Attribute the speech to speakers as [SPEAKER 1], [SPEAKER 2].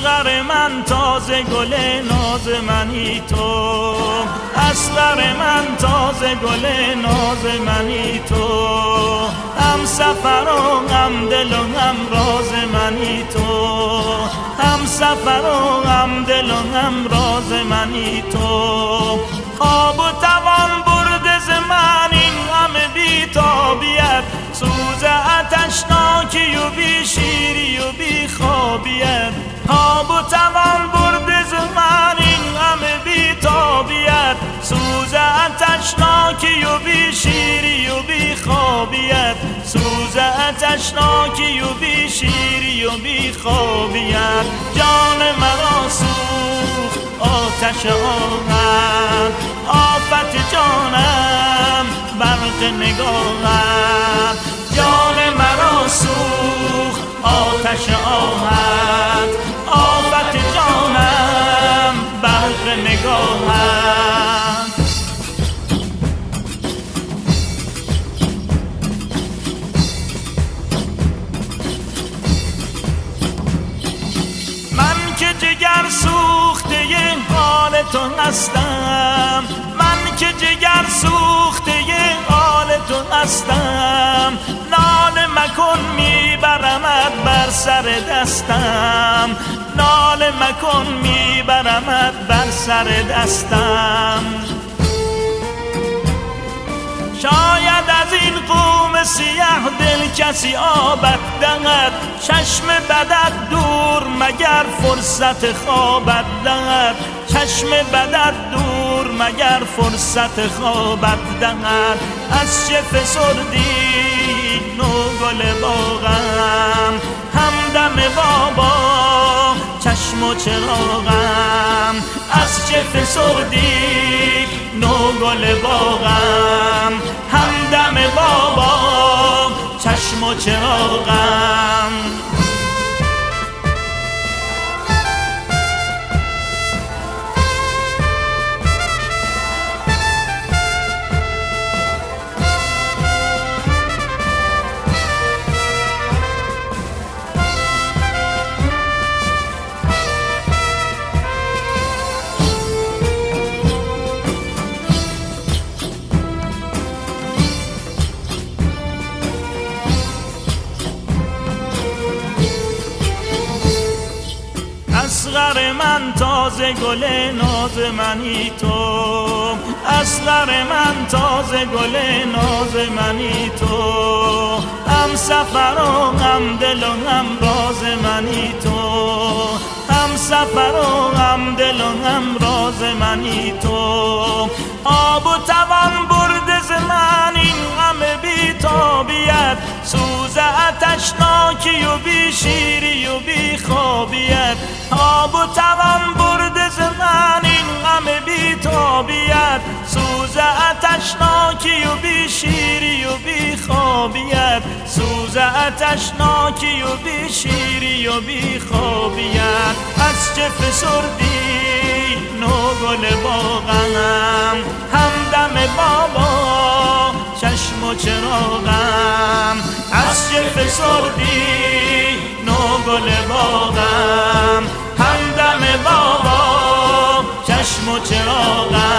[SPEAKER 1] اصغر من تازه گل ناز منی تو، اصغر من تازه گل ناز منی تو، هم سفر و هم دل و هم راز منی تو، هم سفر و هم دل و هم راز منی تو. خواب و توان برده ز من این غم بی‌تابیت، سوز آتشناکی و بی شیری و بی خوابیت. خواب و توان برده ز من این غم بی‌تابیت، سوز آتشناکی و بی شیری و بی خوابیت، سوز آتشناکی و بی شیری و بی خوابیت. جان مرا سوخت آتش آهن، آفت جانم برق نگاهت. جان مرا سوخت آتش آهن، آفت جانم برق نگاهت. من که جگر سوخته حال تو هستم، من که جگر سوخته حال تو هستم. ناله مکن میبرمت بر سر دستم، ناله مکن میبرمت بر سر دستم. شاید از این قوم سیاه دل کسی آبت دهد، چشم بدت دور مگر فرصت خوابت دهد، چشم بدت دور مگر فرصت خوابت دهد. از چه فسردی نو گل باغم، همدم بابا چشم و چراغم. از چه فسردی نو گل باغم، همدم بابا چشم و چراغم. اصغر من تازه گل ناز منی تو، اصغر من تازه گل ناز منی تو، هم سفر و هم دل و هم راز منی تو، هم سفر و هم دل و هم راز منی تو. آب و توان برده ز من این غم بی‌تابیت، سوز آتشناکی و بی شیری و بی خوابیت. آب و توان برده ز من این غم بی‌تابیت، سوز آتشناکی و بی شیری و بی خوابیت، سوز آتشناکی و بی شیری و بی خوابیت. از چه فسردی نو گل باغم، همدم بابا چشم و چراغم. از چه فسردی نو گل باغم، همدم بابا چشم و چراغم.